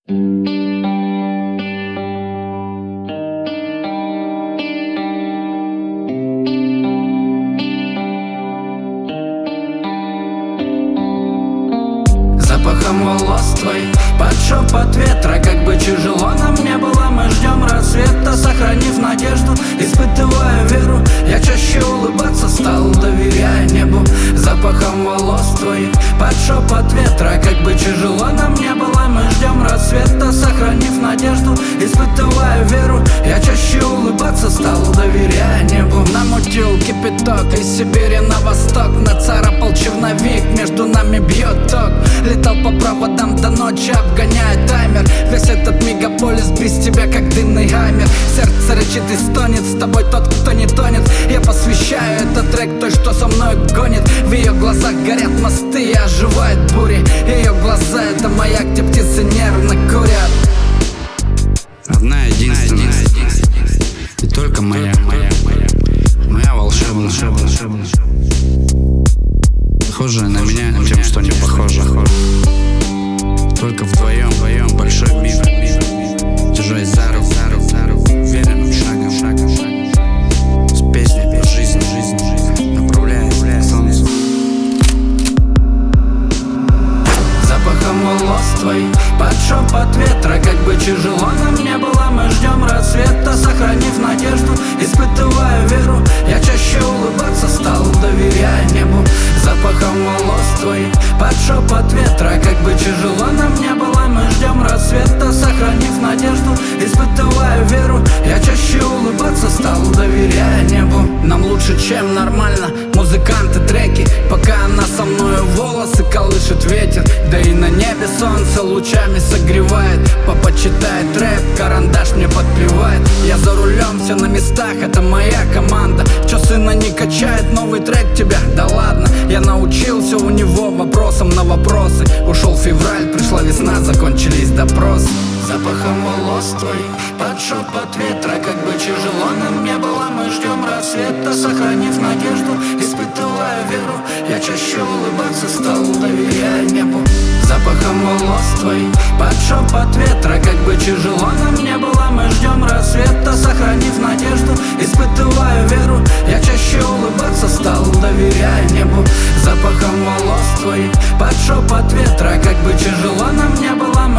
Запахом волос твоих под шепот ветра. Как бы тяжело нам не было, мы ждем рассвета, сохранив надежду, испытывая веру. Я чаще улыбаться стал, доверяя небу. Запахом волос твоих под шепот ветра. Как бы тяжело нам не было, мы ждем рассвета, сохранив надежду, испытывая веру. Я чаще улыбаться стал, доверяя небу. Намутил кипяток из Сибири на восток, нацарапал черновик, между нами бьет ток. Летал по проводам до ночи, обгоняя таймер. Весь этот мегаполис без тебя как дымный гаймер. Сердце рычит и стонет, с тобой тот, кто не тонет. Я посвящаю этот трек той, что со мной гонит. В ее глазах горят мосты и оживают бури. Ее глаза — это маяк, где птицы нервно курят. Одна единственная, и только моя волшебная, похожая на меня тем, что не похожа. Только вдвоем большой мир, держась за руку, уверенным шагом, с песней про жизнь, направляясь к солнцу. Запахом волос твоих под шепот ветра. Как бы тяжело нам не было, мы ждем рассвета, сохранив надежду, испытывая веру. Я чаще улыбаться стал, доверяя небу. Запахом волос твоих под шепот ветра. Как бы тяжело нам не было, мы ждем рассвета, сохранив надежду, испытывая веру. Я чаще улыбаться стал, доверяя небу. Нам лучше, чем нормально, музыканты, треки. Пока она со мною, волосы колышет ветер. Да и на небе солнце лучами согревает. Папа читает рэп, карандаш мне подпевает. Я за рулем, все на местах, это моя команда. Чё, сына, не качает новый трек тебя? Да ладно, я научился у него вопросом на вопросы. Ушел февраль, пришла весна, закончились допросы. Запахом волос твоих под шепот ветра. Как бы тяжело нам не было, мы ждем рассвета, сохранив надежду, испытывая веру. Я чаще улыбаться стал, доверяя небу. Запахом волос твоих под шепот ветра. Как бы тяжело нам не было, мы ждем рассвета, сохранив надежду, испытывая веру. Я чаще улыбаться стал, доверяя небу. Запахом волос твоих под шепот ветра. Как бы тяжело нам не было,